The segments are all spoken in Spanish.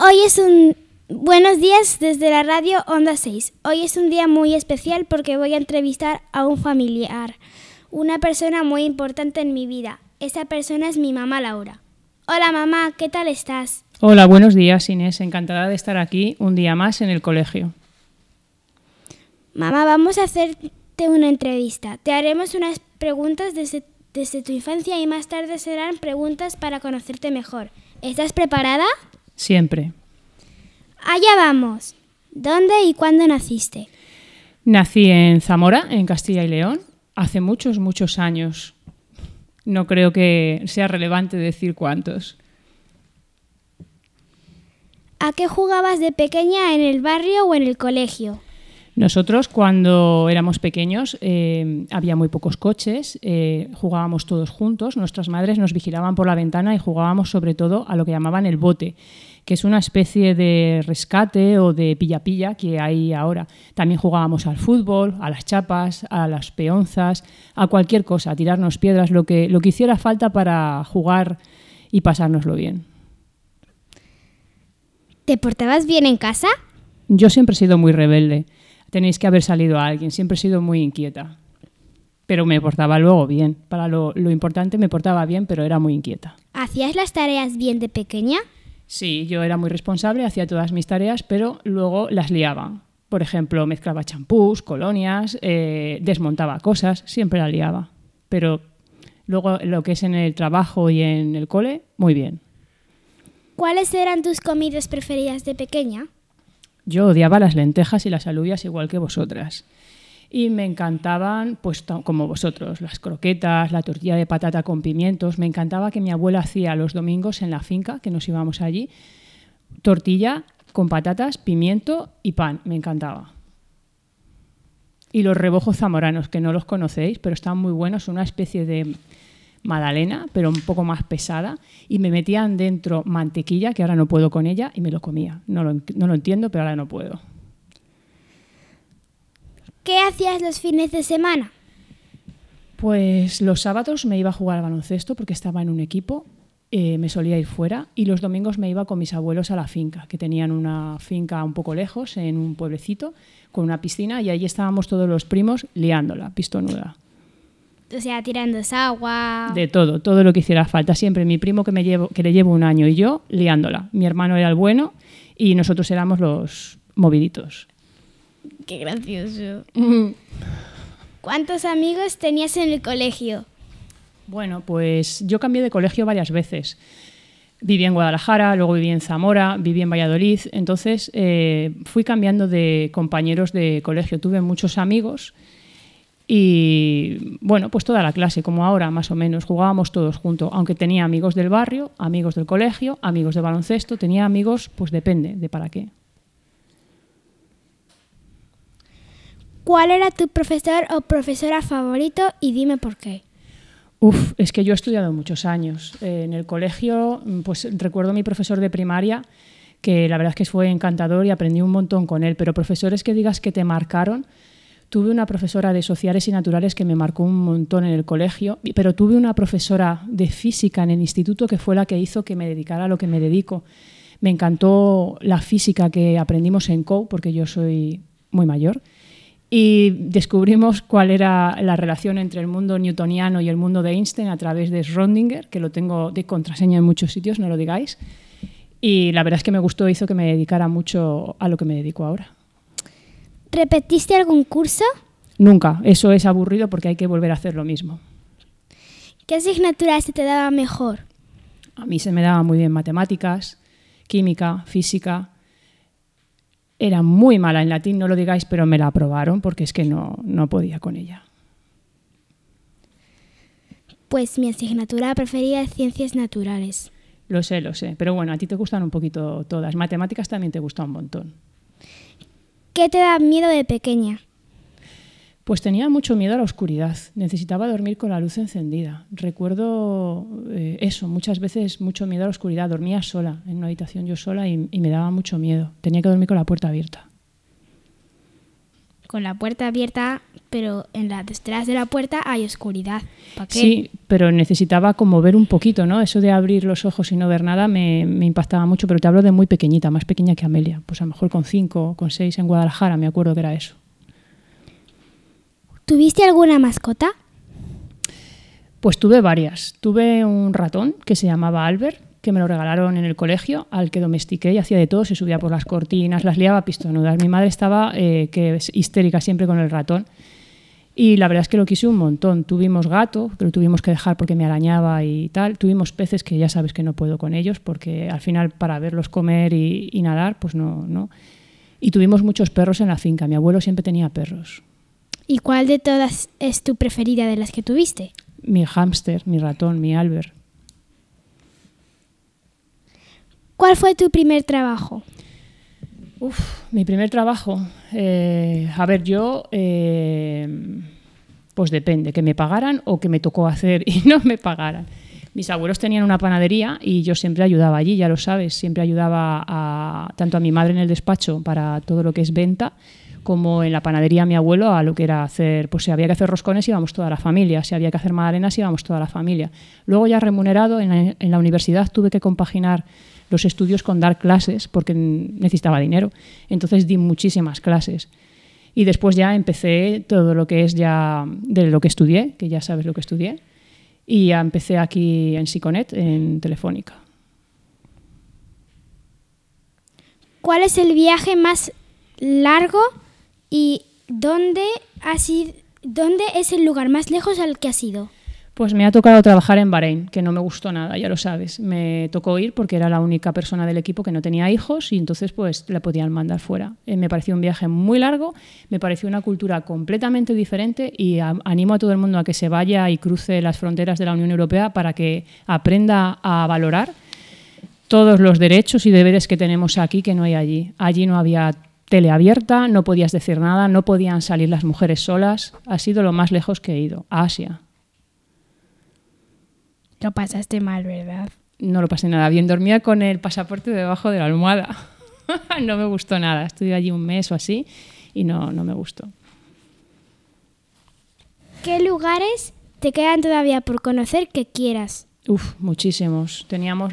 Hoy es un... Buenos días desde la radio Onda 6. Hoy es un día muy especial porque voy a entrevistar a un familiar, una persona muy importante en mi vida. Esa persona es mi mamá Laura. Hola mamá, ¿qué tal estás? Hola, buenos días Inés, encantada de estar aquí un día más en el colegio. Mamá, vamos a hacerte una entrevista. Te haremos unas preguntas desde tu infancia y más tarde serán preguntas para conocerte mejor. ¿Estás preparada? Siempre. Allá vamos. ¿Dónde y cuándo naciste? Nací en Zamora, en Castilla y León, hace muchos, muchos años. No creo que sea relevante decir cuántos. ¿A qué jugabas de pequeña en el barrio o en el colegio? Nosotros cuando éramos pequeños había muy pocos coches, jugábamos todos juntos, nuestras madres nos vigilaban por la ventana y jugábamos sobre todo a lo que llamaban el bote, que es una especie de rescate o de pilla-pilla que hay ahora. También jugábamos al fútbol, a las chapas, a las peonzas, a cualquier cosa, a tirarnos piedras, lo que hiciera falta para jugar y pasárnoslo bien. ¿Te portabas bien en casa? Yo siempre he sido muy rebelde. Tenéis que haber salido a alguien. Siempre he sido muy inquieta. Pero me portaba luego bien. Para lo importante me portaba bien, pero era muy inquieta. ¿Hacías las tareas bien de pequeña? Sí, yo era muy responsable, hacía todas mis tareas, pero luego las liaba. Por ejemplo, mezclaba champús, colonias, desmontaba cosas, siempre la liaba. Pero luego lo que es en el trabajo y en el cole, muy bien. ¿Cuáles eran tus comidas preferidas de pequeña? Yo odiaba las lentejas y las alubias igual que vosotras. Y me encantaban, pues como vosotros, las croquetas, la tortilla de patata con pimientos. Me encantaba que mi abuela hacía los domingos en la finca, que nos íbamos allí, tortilla con patatas, pimiento y pan. Me encantaba. Y los rebojos zamoranos, que no los conocéis, pero están muy buenos. Son una especie de magdalena, pero un poco más pesada, y me metían dentro mantequilla, que ahora no puedo con ella, y me lo comía. No lo entiendo, pero ahora no puedo. ¿Qué hacías los fines de semana? Pues los sábados me iba a jugar al baloncesto porque estaba en un equipo, me solía ir fuera, y los domingos me iba con mis abuelos a la finca, que tenían una finca un poco lejos, en un pueblecito, con una piscina, y allí estábamos todos los primos liándola, pistonuda. O sea, tirando agua... De todo lo que hiciera falta. Siempre mi primo que le llevo un año y yo liándola. Mi hermano era el bueno y nosotros éramos los moviditos. ¡Qué gracioso! ¿Cuántos amigos tenías en el colegio? Bueno, pues yo cambié de colegio varias veces. Viví en Guadalajara, luego viví en Zamora, viví en Valladolid. Entonces fui cambiando de compañeros de colegio. Tuve muchos amigos. Y bueno, pues toda la clase, como ahora más o menos, jugábamos todos juntos, aunque tenía amigos del barrio, amigos del colegio, amigos de baloncesto, tenía amigos, pues depende de para qué. ¿Cuál era tu profesor o profesora favorito y dime por qué? Es que yo he estudiado muchos años. En el colegio, pues recuerdo a mi profesor de primaria, que la verdad es que fue encantador y aprendí un montón con él, pero profesores que digas que te marcaron. Tuve una profesora de sociales y naturales que me marcó un montón en el colegio, pero tuve una profesora de física en el instituto que fue la que hizo que me dedicara a lo que me dedico. Me encantó la física que aprendimos en COU, porque yo soy muy mayor, y descubrimos cuál era la relación entre el mundo newtoniano y el mundo de Einstein a través de Schrödinger, que lo tengo de contraseña en muchos sitios, no lo digáis. Y la verdad es que me gustó, hizo que me dedicara mucho a lo que me dedico ahora. ¿Repetiste algún curso? Nunca. Eso es aburrido porque hay que volver a hacer lo mismo. ¿Qué asignatura se te daba mejor? A mí se me daba muy bien matemáticas, química, física. Era muy mala en latín, no lo digáis, pero me la aprobaron porque es que no podía con ella. Pues mi asignatura preferida es Ciencias Naturales. Lo sé. Pero bueno, a ti te gustan un poquito todas. Matemáticas también te gustan un montón. ¿Qué te da miedo de pequeña? Pues tenía mucho miedo a la oscuridad. Necesitaba dormir con la luz encendida. Recuerdo eso, muchas veces mucho miedo a la oscuridad. Dormía sola, en una habitación yo sola y me daba mucho miedo. Tenía que dormir con la puerta abierta. con la puerta abierta, pero detrás de la puerta hay oscuridad. ¿Para qué? Sí, pero necesitaba como ver un poquito, ¿no? Eso de abrir los ojos y no ver nada me impactaba mucho, pero te hablo de muy pequeñita, más pequeña que Amelia. Pues a lo mejor con 5, con 6 en Guadalajara, me acuerdo que era eso. ¿Tuviste alguna mascota? Pues tuve varias. Tuve un ratón que se llamaba Albert, que me lo regalaron en el colegio, al que domestiqué y hacía de todo, se subía por las cortinas, las liaba a pistonudas. Mi madre estaba que es histérica siempre con el ratón y la verdad es que lo quise un montón. Tuvimos gato, pero tuvimos que dejar porque me arañaba y tal. Tuvimos peces que ya sabes que no puedo con ellos porque al final para verlos comer y nadar, pues no. Y tuvimos muchos perros en la finca. Mi abuelo siempre tenía perros. ¿Y cuál de todas es tu preferida de las que tuviste? Mi hámster, mi ratón, mi Albert. ¿Cuál fue tu primer trabajo? Mi primer trabajo. Yo, pues depende, que me pagaran o que me tocó hacer y no me pagaran. Mis abuelos tenían una panadería y yo siempre ayudaba allí, ya lo sabes, siempre ayudaba tanto a mi madre en el despacho para todo lo que es venta, como en la panadería a mi abuelo a lo que era hacer, pues si había que hacer roscones íbamos toda la familia, si había que hacer magdalenas íbamos toda la familia. Luego ya remunerado en la universidad tuve que compaginar los estudios con dar clases porque necesitaba dinero. Entonces di muchísimas clases. Y después ya empecé todo lo que es ya de lo que estudié, que ya sabes lo que estudié, y ya empecé aquí en Siconet, en Telefónica. ¿Cuál es el viaje más largo y dónde es el lugar más lejos al que has ido? Pues me ha tocado trabajar en Bahrein, que no me gustó nada, ya lo sabes. Me tocó ir porque era la única persona del equipo que no tenía hijos y entonces pues la podían mandar fuera. Me pareció un viaje muy largo, me pareció una cultura completamente diferente y animo a todo el mundo a que se vaya y cruce las fronteras de la Unión Europea para que aprenda a valorar todos los derechos y deberes que tenemos aquí que no hay allí. Allí no había tele abierta, no podías decir nada, no podían salir las mujeres solas. Ha sido lo más lejos que he ido, a Asia. Lo pasaste mal, ¿verdad? No lo pasé nada bien. Dormía con el pasaporte debajo de la almohada. No me gustó nada. Estuve allí un mes o así y no me gustó. ¿Qué lugares te quedan todavía por conocer que quieras? Muchísimos. Teníamos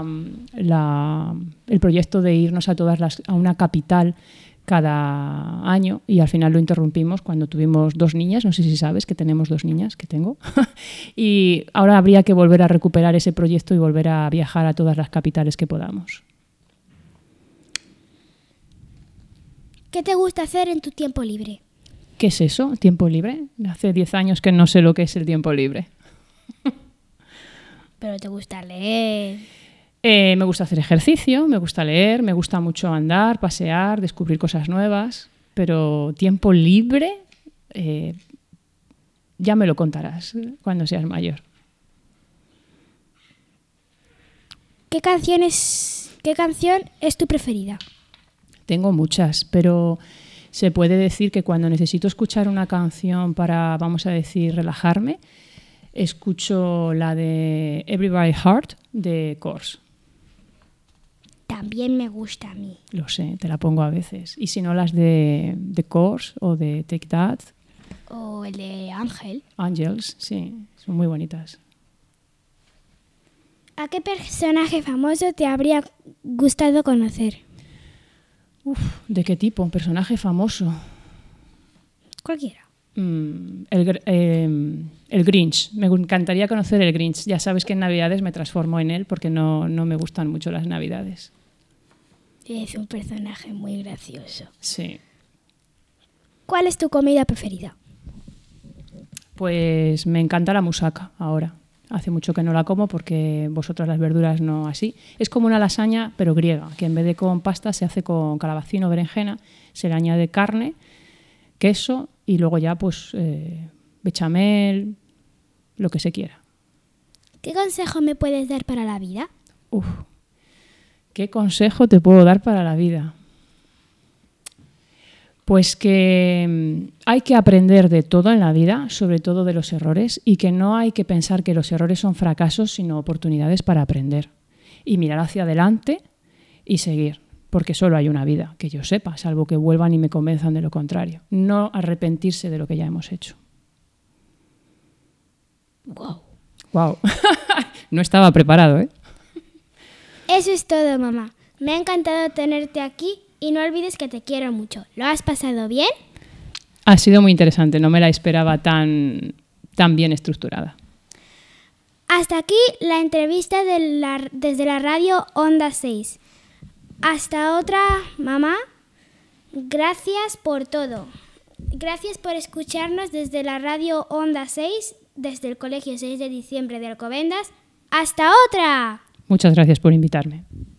el proyecto de irnos a una capital cada año y al final lo interrumpimos cuando tuvimos 2 niñas, no sé si sabes que tenemos 2 niñas, que tengo, y ahora habría que volver a recuperar ese proyecto y volver a viajar a todas las capitales que podamos. ¿Qué te gusta hacer en tu tiempo libre? ¿Qué es eso, tiempo libre? Hace 10 años que no sé lo que es el tiempo libre. ¿Pero te gusta leer? Me gusta hacer ejercicio, me gusta leer, me gusta mucho andar, pasear, descubrir cosas nuevas, pero tiempo libre ya me lo contarás cuando seas mayor. ¿Qué canción es tu preferida? Tengo muchas, pero se puede decir que cuando necesito escuchar una canción para, vamos a decir, relajarme, escucho la de Everybody Heart de Course. También me gusta a mí. Lo sé, te la pongo a veces. Y si no, las de Course o de Take That. O el de Ángel. Angels, sí, son muy bonitas. ¿A qué personaje famoso te habría gustado conocer? ¿De qué tipo? ¿Un personaje famoso? Cualquiera. El Grinch. Me encantaría conocer el Grinch. Ya sabes que en Navidades me transformo en él porque no me gustan mucho las Navidades. Es un personaje muy gracioso. Sí. ¿Cuál es tu comida preferida? Pues me encanta la musaca ahora. Hace mucho que no la como porque vosotros las verduras no así. Es como una lasaña, pero griega, que en vez de con pasta se hace con calabacín o berenjena, se le añade carne, queso y luego ya pues bechamel, lo que se quiera. ¿Qué consejo me puedes dar para la vida? ¿Qué consejo te puedo dar para la vida? Pues que hay que aprender de todo en la vida, sobre todo de los errores, y que no hay que pensar que los errores son fracasos, sino oportunidades para aprender. Y mirar hacia adelante y seguir. porque solo hay una vida, que yo sepa, salvo que vuelvan y me convenzan de lo contrario. No arrepentirse de lo que ya hemos hecho. Wow. No estaba preparado, ¿eh? Eso es todo, mamá. Me ha encantado tenerte aquí y no olvides que te quiero mucho. ¿Lo has pasado bien? Ha sido muy interesante, no me la esperaba tan bien estructurada. Hasta aquí la entrevista desde la radio Onda 6. Hasta otra, mamá. Gracias por todo. Gracias por escucharnos desde la radio Onda 6, desde el Colegio 6 de Diciembre de Alcobendas. ¡Hasta otra! Muchas gracias por invitarme.